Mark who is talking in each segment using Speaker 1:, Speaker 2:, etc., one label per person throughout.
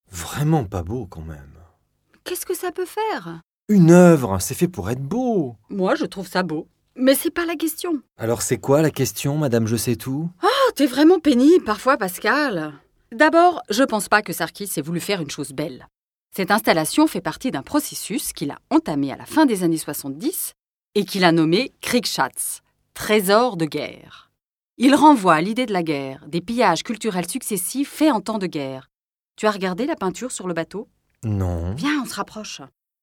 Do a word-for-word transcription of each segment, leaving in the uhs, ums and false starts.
Speaker 1: Vraiment pas beau quand même.
Speaker 2: Qu'est-ce que ça peut faire?
Speaker 1: Une œuvre, c'est fait pour être beau.
Speaker 2: Moi, je trouve ça beau. Mais c'est pas la question.
Speaker 1: Alors c'est quoi la question, madame je sais tout?
Speaker 2: Oh, t'es vraiment pénible parfois, Pascal. D'abord, je pense pas que Sarkis ait voulu faire une chose belle. Cette installation fait partie d'un processus qu'il a entamé à la fin des années soixante-dix et qu'il a nommé Kriegschatz, trésor de guerre. Il renvoie à l'idée de la guerre, des pillages culturels successifs faits en temps de guerre. Tu as regardé la peinture sur le bateau?
Speaker 1: Non.
Speaker 2: Viens, on se rapproche.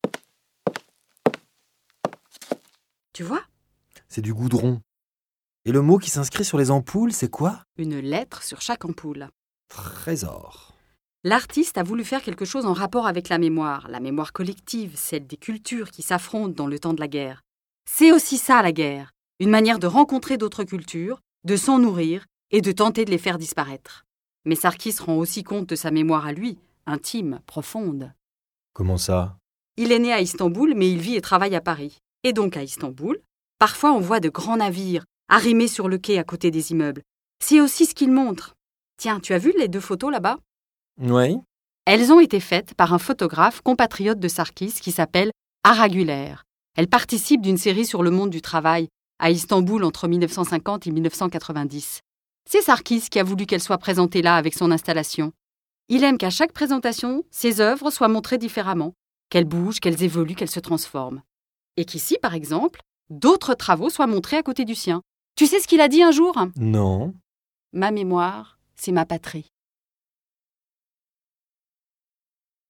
Speaker 2: Tu vois?
Speaker 1: C'est du goudron. Et le mot qui s'inscrit sur les ampoules, c'est quoi?
Speaker 2: Une lettre sur chaque ampoule.
Speaker 1: Trésor.
Speaker 2: L'artiste a voulu faire quelque chose en rapport avec la mémoire, la mémoire collective, celle des cultures qui s'affrontent dans le temps de la guerre. C'est aussi ça, la guerre, une manière de rencontrer d'autres cultures, de s'en nourrir et de tenter de les faire disparaître. Mais Sarkis rend aussi compte de sa mémoire à lui, intime, profonde.
Speaker 1: Comment ça?
Speaker 2: Il est né à Istanbul, mais il vit et travaille à Paris. Et donc à Istanbul, parfois on voit de grands navires arrimés sur le quai à côté des immeubles. C'est aussi ce qu'il montre. Tiens, tu as vu les deux photos là-bas?
Speaker 1: Oui.
Speaker 2: Elles ont été faites par un photographe compatriote de Sarkis qui s'appelle Ara Güler. Elle participe d'une série sur le monde du travail à Istanbul entre mille neuf cent cinquante et mille neuf cent quatre-vingt-dix. C'est Sarkis qui a voulu qu'elle soit présentée là avec son installation. Il aime qu'à chaque présentation, ses œuvres soient montrées différemment, qu'elles bougent, qu'elles évoluent, qu'elles se transforment. Et qu'ici, par exemple, d'autres travaux soient montrés à côté du sien. Tu sais ce qu'il a dit un jour?
Speaker 1: Non.
Speaker 2: Ma mémoire, c'est ma patrie.